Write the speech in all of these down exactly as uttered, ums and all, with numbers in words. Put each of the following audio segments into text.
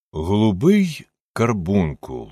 Голубий карбункул.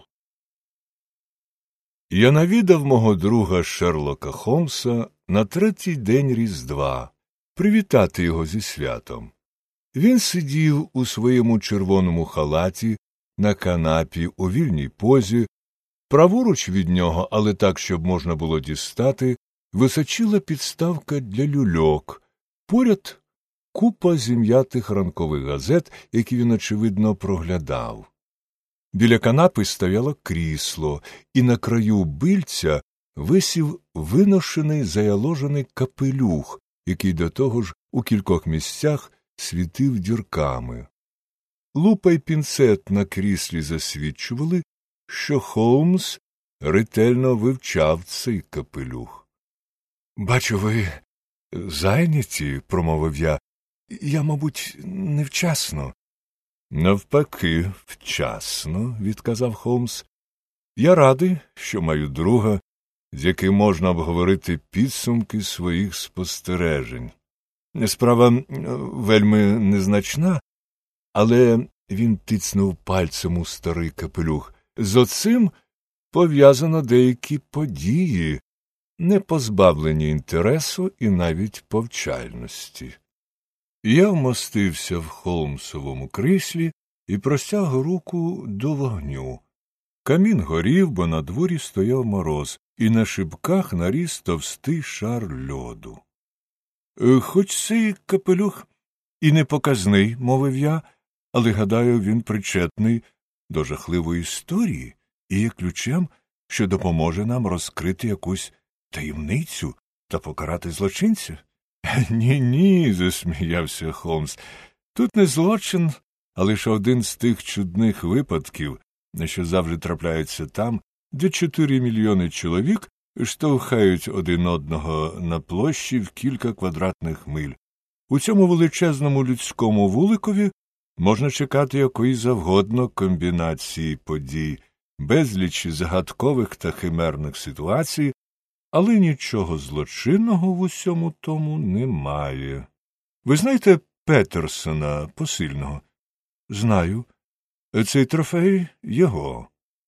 Я навідав мого друга Шерлока Холмса на третій день Різдва, привітати його зі святом. Він сидів у своєму червоному халаті на канапі у вільній позі, праворуч від нього, але так, щоб можна було дістати, височила підставка для люльок, поряд купа зім'ятих ранкових газет, які він, очевидно, проглядав. Біля канапи стояло крісло, і на краю бильця висів виношений заяложений капелюх, який до того ж у кількох місцях світив дірками. Лупа й пінцет на кріслі засвідчували, що Холмс ретельно вивчав цей капелюх. — Бачу, ви зайняті, — промовив я. — Я, мабуть, невчасно. — Навпаки, вчасно, — відказав Холмс. — Я радий, що маю друга, з яким можна обговорити підсумки своїх спостережень. Справа вельми незначна, але він тицнув пальцем у старий капелюх. З оцим пов'язано деякі події, не позбавлені інтересу і навіть повчальності. Я вмостився в Холмсовому кріслі і простяг руку до вогню. Камін горів, бо на дворі стояв мороз, і на шибках наріс товстий шар льоду. — Хоч цей капелюх і не показний, — мовив я, — але, гадаю, він причетний до жахливої історії і є ключем, що допоможе нам розкрити якусь таємницю та покарати злочинця. — Ні-ні, — засміявся Холмс, — тут не злочин, а лише один з тих чудних випадків, що завжди трапляються там, де чотири мільйони чоловік штовхають один одного на площі в кілька квадратних миль. У цьому величезному людському вуликові можна чекати якої завгодно комбінації подій, безліч загадкових та химерних ситуацій, але нічого злочинного в усьому тому немає. Ви знаєте Петерсона, посильного? Знаю. Цей трофей його.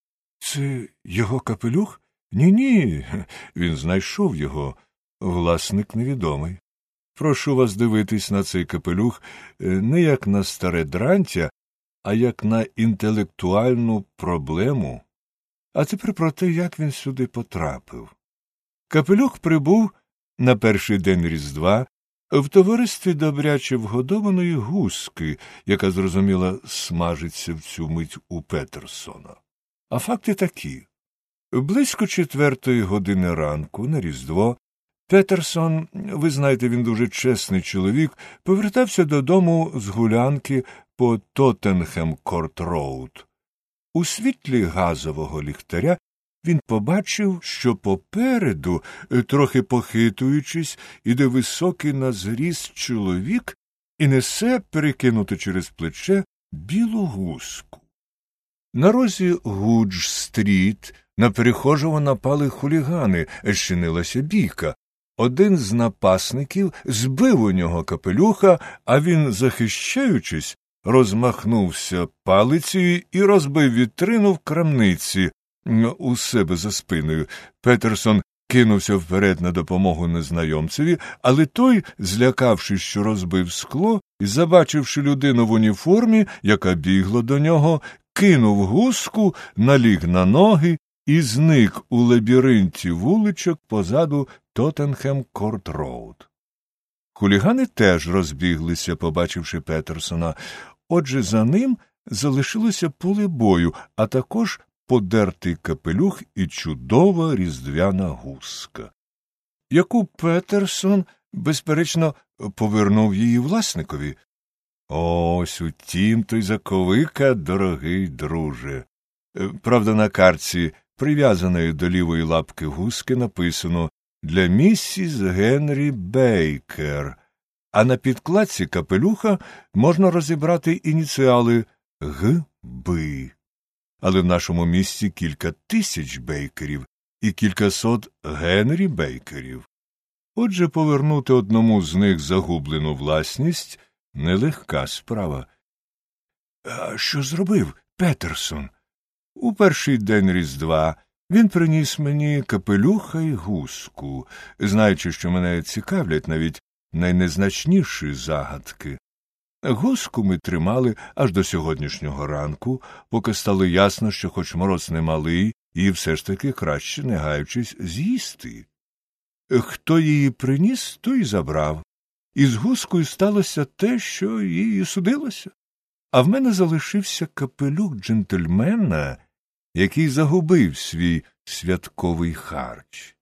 Це його капелюх? Ні-ні, він знайшов його. Власник невідомий. Прошу вас дивитись на цей капелюх не як на старе дрантя, а як на інтелектуальну проблему. А тепер про те, як він сюди потрапив. Капелюх прибув на перший день Різдва в товаристві добряче вгодованої гуски, яка, зрозуміло, смажиться в цю мить у Петерсона. А факти такі. Близько четвертої години ранку на Різдво Петерсон, ви знаєте, він дуже чесний чоловік, повертався додому з гулянки по Тоттенхем-Корт-Роуд. У світлі газового ліхтаря він побачив, що попереду, трохи похитуючись, іде високий на зріст чоловік і несе, перекинути через плече, білу гуску. На розі Гудж-стріт на перехожого напали хулігани, щинилася бійка. Один з напасників збив у нього капелюха, а він, захищаючись, розмахнувся палицею і розбив вітрину в крамниці у себе за спиною. Петерсон кинувся вперед на допомогу незнайомцеві, але той, злякавшись, що розбив скло, і забачивши людину в уніформі, яка бігла до нього, кинув гуску, наліг на ноги і зник у лабіринті вуличок позаду Тоттенхем-Корт-Роуд. Хулігани теж розбіглися, побачивши Петерсона. Отже, за ним залишилося поле бою, а також подертий капелюх і чудова різдвяна гуска, яку Петерсон, безперечно, повернув її власникові. Ось у тім-то й заковика, дорогий друже. Правда, на картці, прив'язаної до лівої лапки гуски, написано «Для місіс Генрі Бейкер», а на підкладці капелюха можна розібрати ініціали Г Б. Але в нашому місті кілька тисяч Бейкерів і кількасот Генрі Бейкерів. Отже, повернути одному з них загублену власність – нелегка справа. А що зробив Петерсон? У перший день Різдва він приніс мені капелюха й гуску, знаючи, що мене цікавлять навіть найнезначніші загадки. Гуску ми тримали аж до сьогоднішнього ранку, поки стало ясно, що хоч мороз немалий, її все ж таки краще, не гаючись, з'їсти. Хто її приніс, той і забрав. І з гускою сталося те, що їй судилося. А в мене залишився капелюх джентльмена, який загубив свій святковий харч.